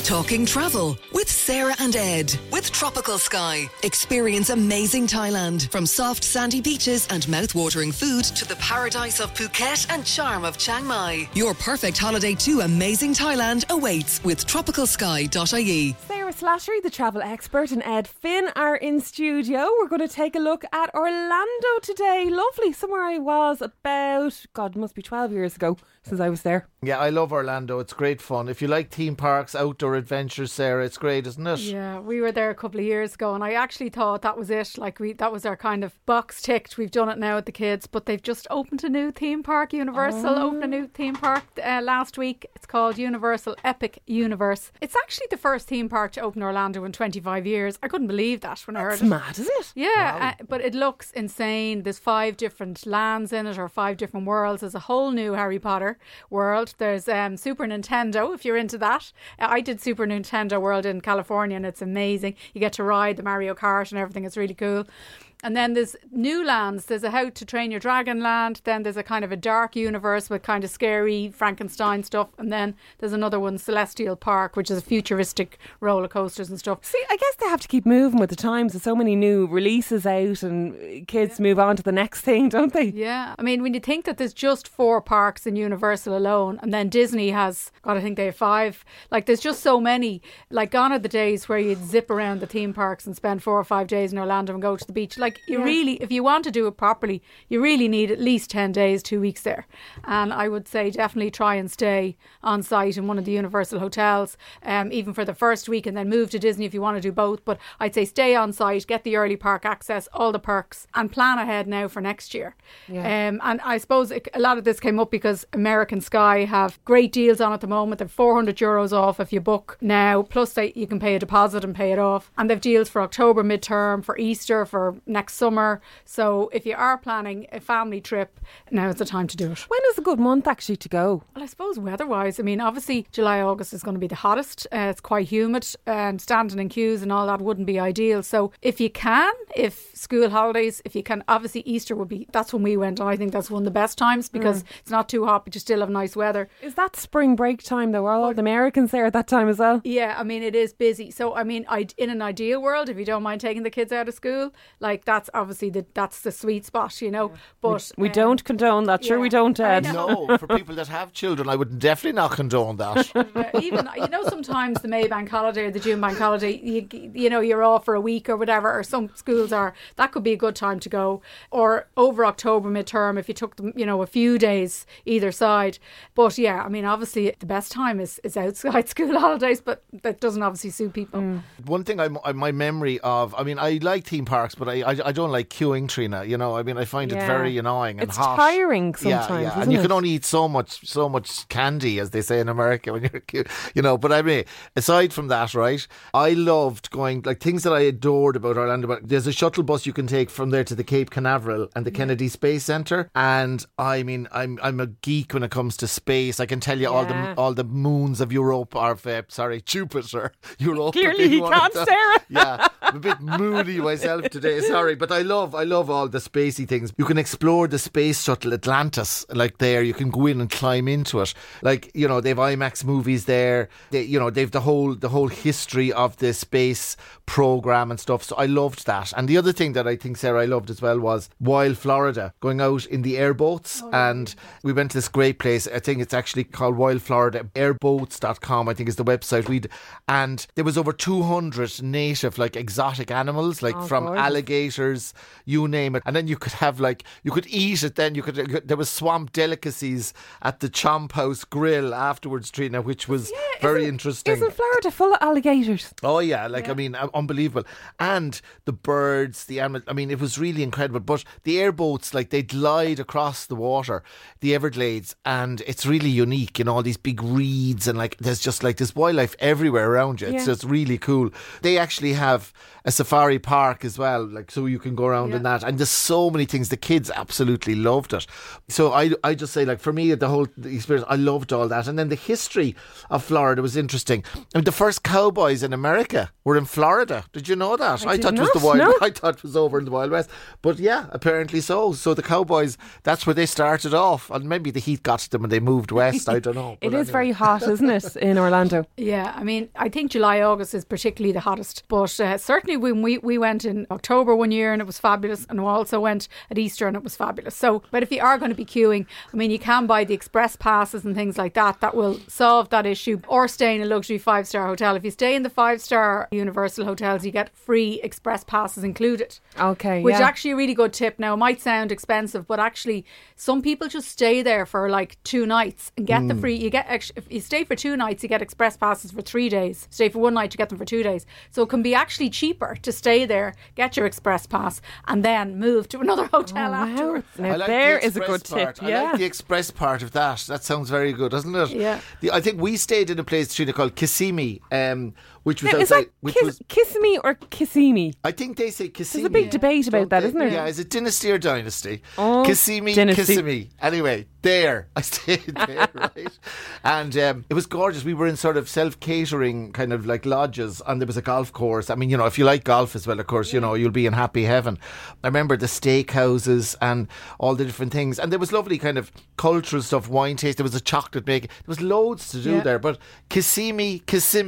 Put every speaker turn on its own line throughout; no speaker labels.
Talking travel with Sarah and Ed. With Tropical Sky. Experience amazing Thailand. From soft sandy beaches and mouth-watering food to the paradise of Phuket and charm of Chiang Mai. Your perfect holiday to amazing Thailand awaits with tropicalsky.ie.
Sarah Slattery, the travel expert, and Ed Finn are in studio. We're going to take a look at Orlando today. Lovely. Somewhere I was about, God, it must be 12 years ago since I was there.
Yeah, I love Orlando. It's great fun. If you like theme parks, outdoor adventures, Sarah, it's great, isn't it?
Yeah, we were there a couple of years ago and I actually thought that was it. That was our kind of box ticked. We've done it now with the kids, but they've just opened a new theme park. Universal opened a new theme park last week. It's called Universal Epic Universe. It's actually the first theme park to open Orlando in 25 years. I couldn't believe that when I heard it.
It's mad, is it?
Yeah, but it looks insane. There's 5 different lands in it, or 5 different worlds. There's a whole new Harry Potter world. There's Super Nintendo, if you're into that. I did Super Nintendo World in California and it's amazing. You get to ride the Mario Kart and everything. It's really cool. And then there's new lands. There's a How to Train Your Dragon land. Then there's a kind of a dark universe with kind of scary Frankenstein stuff. And then there's another one, Celestial Park, which is a futuristic roller coasters and stuff.
See, I guess they have to keep moving with the times. There's so many new releases out and kids move on to the next thing, don't they?
Yeah. I mean, when you think that there's just 4 parks in Universal alone, and then Disney has, God, I think they have 5. Like, there's just so many. Like, gone are the days where you'd zip around the theme parks and spend 4 or 5 days in Orlando and go to the beach. Like, really, if you want to do it properly, you really need at least 10 days, 2 weeks there. And I would say definitely try and stay on site in one of the Universal hotels, even for the first week, and then move to Disney if you want to do both. But I'd say stay on site, get the early park access, all the perks, and plan ahead now for next year. Yeah. And I suppose a lot of this came up because American Sky have great deals on at the moment. They're €400 off if you book now, plus you can pay a deposit and pay it off. And they've deals for October midterm, for Easter, for next summer. So if you are planning a family trip, now is the time to do it.
When is a good month actually to go?
Well, I suppose weather-wise, I mean, obviously July, August is going to be the hottest. It's quite humid and standing in queues and all that wouldn't be ideal. So if you can, if school holidays, if you can, obviously Easter would be, that's when we went, and I think that's one of the best times because it's not too hot but you still have nice weather.
Is that spring break time though? Are all the Americans there at that time as well?
Yeah, I mean, it is busy. So I mean, in an ideal world, if you don't mind taking the kids out of school, like that's obviously that's the sweet spot, you know. But
we don't condone that. Sure, we don't, Ed.
No, for people that have children, I would definitely not condone that.
Even, you know, sometimes the May bank holiday or the June bank holiday, you know, you're off for a week or whatever, or some schools are. That could be a good time to go. Or over October midterm, if you took them, you know, a few days either side. But yeah, I mean, obviously the best time is outside school holidays, but that doesn't obviously suit people.
One thing my memory of, I mean, I like theme parks, but I don't like queuing, Trina. You know, I mean, I find it very annoying and hot.
It's tiring sometimes.
Yeah, and you can only eat so much candy, as they say in America, when you're cute. You know, but I mean, aside from that, right? I loved going, like, things that I adored about Orlando. But there's a shuttle bus you can take from there to the Cape Canaveral and the Kennedy Space Centre. And I mean, I'm a geek when it comes to space. I can tell you all the moons of Europe are, Jupiter. Europa.
Clearly he can't, Sarah.
Yeah, I'm a bit moody myself today. Sorry, but I love all the spacey things. You can explore the space shuttle Atlantis, like there. You can go in and climb into it. Like, you know, they've IMAX movies there. They've the whole history of the space program and stuff. So I loved that. And the other thing that I think, Sarah, I loved as well was Wild Florida, going out in the airboats. And we went to this great place. I think it's actually called Wild Florida. Airboats.com, I think, is the website. And there was over 200 native, like, exotic animals, like from alligators, you name it. And then you could have, like, you could eat it then. There was swamp delicacies at the Chomp House Grill afterwards, Trina, which was very interesting.
Isn't Florida full of alligators?
Oh yeah, I mean, unbelievable. And the birds, the animals, I mean, it was really incredible. But the airboats, like, they glide across the water, the Everglades, and it's really unique, you know, all these big reeds, and like there's just like this wildlife everywhere around you. It's just really cool. They actually have a safari park as well, like, so so you can go around in that. And there's so many things. The kids absolutely loved it. So I just say, like, for me, the experience, I loved all that. And then the history of Florida was interesting. I mean, the first cowboys in America were in Florida. Did you know that? I thought it was the Wild.
No.
I thought it was over in the Wild West. But yeah, apparently so. So the cowboys, that's where they started off. And maybe the heat got to them and they moved west. I don't know.
It is very hot, isn't it, in Orlando?
Yeah, I mean, I think July, August is particularly the hottest. But certainly when we went in October one year and it was fabulous, and we also went at Easter and it was fabulous. So, but if you are going to be queuing, I mean, you can buy the express passes and things like that. That will solve that issue. Or stay in a luxury 5-star hotel. If you stay in the 5-star Universal hotels, you get free express passes included.
Okay,
Which is
yeah.
actually a really good tip. Now, it might sound expensive, but actually some people just stay there for like 2 nights and get the free. You get if you stay for 2 nights, you get express passes for 3 days. Stay for 1 night, you get them for 2 days. So it can be actually cheaper to stay there, get your express pass, and then move to another hotel afterwards.
Now,
I like
there
the
is a good
express
tip.
part.
Yeah.
I like the express part of that. That sounds very good, doesn't it?
Yeah.
I think we stayed in a place, Trina, called Kissimmee, which was
Now, is
outside.
that Kissimmee or Kissimmee?
I think they say Kissimmee.
There's a big debate about
Don't
that,
they?
isn't there?
Yeah, is it dynasty or dynasty?
Oh,
Kissimmee,
dynasty.
Kissimmee. Anyway, there. I stayed there, right? And it was gorgeous. We were in sort of self-catering kind of like lodges, and there was a golf course. I mean, you know, if you like golf as well, of course, you know, you'll be in happy heaven. I remember the steakhouses and all the different things. And there was lovely kind of cultural stuff, wine taste. There was a chocolate making. There was loads to do there. But Kissimmee,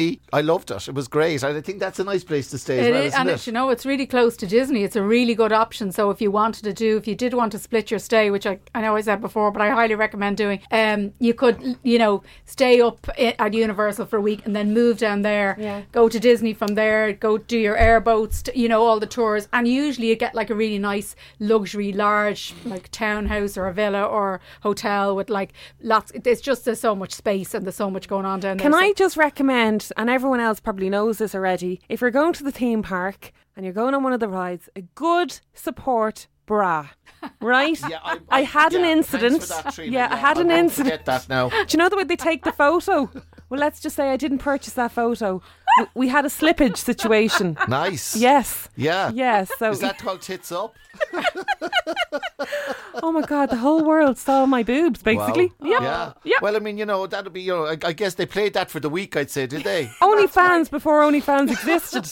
I loved it. It was great. I think that's a nice place to stay as well, isn't it?
You know, it's really close to Disney. It's a really good option. So if you did want to split your stay, which I know I said before, but I highly recommend doing, you could, you know, stay up at Universal for a week and then move down there, go to Disney from there, go do your airboats, you know, all the tours. And usually you get like a really nice luxury, large, like townhouse or a villa or hotel with like lots. There's so much space and there's so much going on down there.
Can I just recommend, and everyone else probably knows this already, if you're going to the theme park and you're going on one of the rides, a good support bra. Right?
Yeah,
I had an
thanks
incident.
for that, Trina.
Yeah, I had an
I won't
incident.
forget that now.
Do you know the way they take the photo? Well, let's just say I didn't purchase that photo. We had a slippage situation.
Nice.
Yes.
Yeah.
Yes. So
Is that called tits up?
oh my God, the whole world saw my boobs, basically.
Wow.
Yep.
Yeah.
Yep.
Well, I mean, you know, that'll be, you know, I guess they played that for the week, I'd say, did they?
OnlyFans before OnlyFans existed.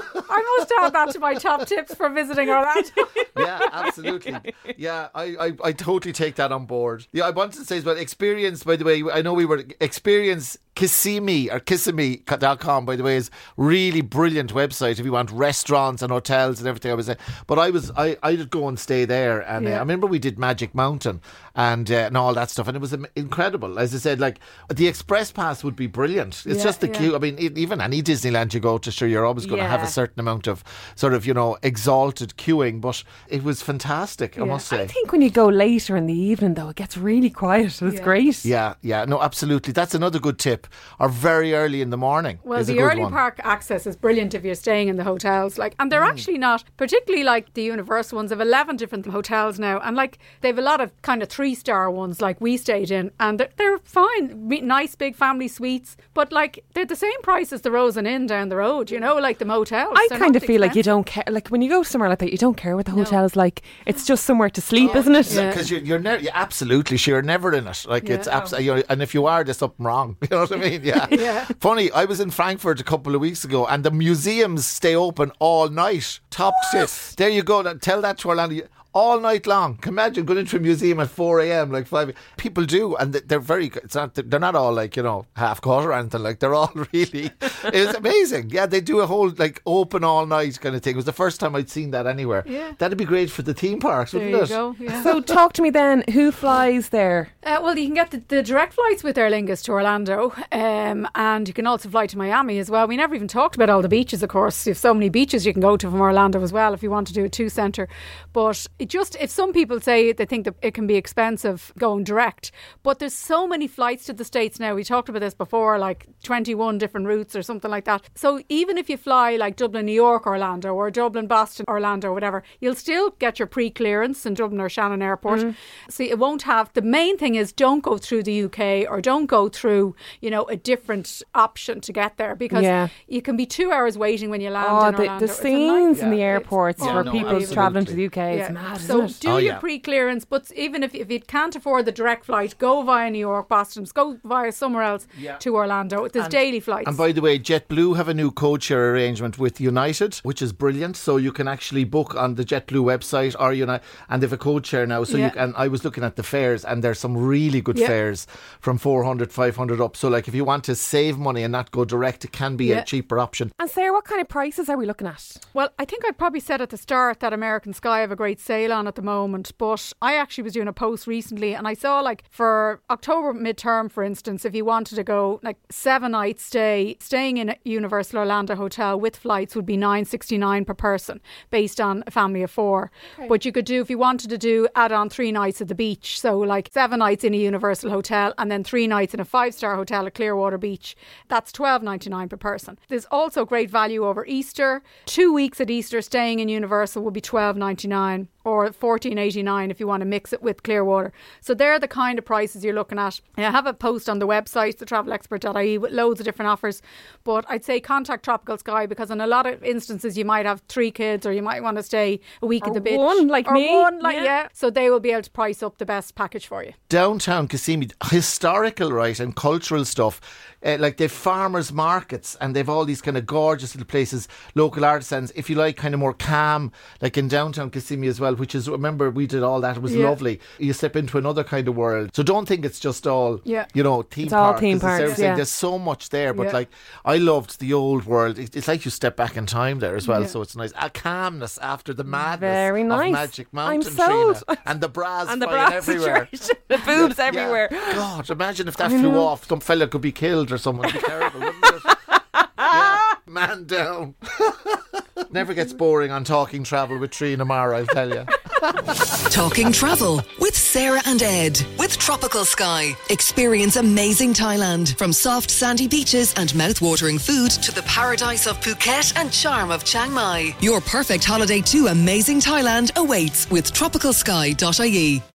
I must add that to my top tips for visiting Orlando.
Yeah, absolutely. Yeah, I totally take that on board. Yeah, I wanted to say as well, Experience, by the way, I know we were Experience Kissimmee or Kissimmee.com, by the way, is really brilliant website if you want restaurants and hotels and everything. I was saying, but I did go and stay there, and I remember we did Magic Mountain and all that stuff, and it was incredible. As I said, like the express pass would be brilliant. It's just the queue. I mean, even any Disneyland you go to, sure, you're always going to have a certain amount of sort of, you know, exalted queuing, but it was fantastic, I must say.
I think when you go later in the evening, though, it gets really quiet. It's great.
Yeah, no, absolutely. That's another good tip. Or very early in the morning.
Well,
is a
the
good
early
one.
park access is brilliant if you're staying in the hotels. Like, and they're actually not particularly like the Universal ones. They've 11 different hotels now, and like they've a lot of kind of 3-star ones, like we stayed in, and they're fine, nice big family suites. But like they're the same price as the Rose and Inn down the road. You know, like the motels.
I
They're
kind
not
of feel like you
expensive.
don't care. Like when you go somewhere like that, you don't care what the hotel's like. It's just somewhere to sleep, isn't it?
Because you're absolutely sure you're never in it. Like it's absolutely, and if you are, there's something wrong. You know what I mean? Yeah. Funny, I was in Frankfurt a couple of weeks ago, and the museums stay open all night. Top tip. There you go. Tell that to Orlando. All night long. Can you imagine going into a museum at 4 a.m, like 5 people do, and they're very good. They're not all like, you know, half cut or anything. Like, they're all really, it's amazing. Yeah, they do a whole like open all night kind of thing. It was the first time I'd seen that anywhere.
Yeah.
That'd be great for the theme parks,
There
wouldn't
you
it?
go. Yeah.
So talk to me then. Who flies there?
Well, you can get the direct flights with Aer Lingus to Orlando, and you can also fly to Miami as well. We never even talked about all the beaches, of course. You have so many beaches you can go to from Orlando as well if you want to do a 2-center. But if some people say they think that it can be expensive going direct, but there's so many flights to the States now. We talked about this before, like 21 different routes or something like that. So even if you fly like Dublin, New York, Orlando, or Dublin, Boston, Orlando, or whatever, you'll still get your pre-clearance in Dublin or Shannon Airport. So it won't have, the main thing is don't go through the UK or don't go through, a different option to get there, because you can be 2 hours waiting when you land in Orlando.
The scenes in the airports for people travelling to the UK, it's mad,
so
isn't it?
do your pre-clearance, but even if you can't afford the direct flight, go via New York, Boston, go via somewhere else to Orlando. There's daily flights.
And by the way, JetBlue have a new code-share arrangement with United, which is brilliant. So you can actually book on the JetBlue website or United, and they have a code-share now. So and I was looking at the fares, and there's some really good fares from 400, 500 up. So like if you want to save money and not go direct, it can be a cheaper option.
And Sarah, what kind of prices are we looking at?
Well, I think I probably said at the start that American Sky have a great sale on at the moment, but I actually was doing a post recently and I saw like for October midterm, for instance, if you wanted to go like 7 nights staying in a Universal Orlando hotel with flights would be $9.69 per person based on a family of 4. Okay. But you could do, if you wanted to do, add on 3 nights at the beach. So like 7 nights in a Universal hotel and then 3 nights in a 5-star hotel at Clearwater Beach. That's $12.99 per person. There's also great value over Easter. 2 weeks at Easter staying in Universal would be $12.99 or $14.89 if you want to mix it with Clearwater. So they're the kind of prices you're looking at. I have a post on the website, thetravelexpert.ie, with loads of different offers. But I'd say contact Tropical Sky, because in a lot of instances you might have 3 kids or you might want to stay a week at the beach.
One, like
or
me.
One, So they will be able to price up the best package for you.
Downtown Kissimmee, historical, right, and cultural stuff. Like they've farmers markets and they've all these kind of gorgeous little places, local artisans, if you like, kind of more calm, like in downtown Kissimmee as well, which is, remember we did all that, it was lovely. You slip into another kind of world. So don't think it's just all, theme
it's
parks.
all theme parks,
There's so much there, but like I loved the old world. It's like you step back in time there as well, so it's nice. A calmness after the madness
Very nice.
of Magic Mountain,
I'm sold.
Trina. And the bras
and the
flying
bras
everywhere.
the boobs everywhere.
God, imagine if that flew off, some fella could be killed or someone. It'd be terrible, wouldn't it? Man down. Never gets boring on Talking Travel with Trina Mara, I'll tell you.
Talking Travel with Sarah and Ed. With Tropical Sky. Experience amazing Thailand. From soft sandy beaches and mouth-watering food to the paradise of Phuket and charm of Chiang Mai. Your perfect holiday to amazing Thailand awaits with tropicalsky.ie.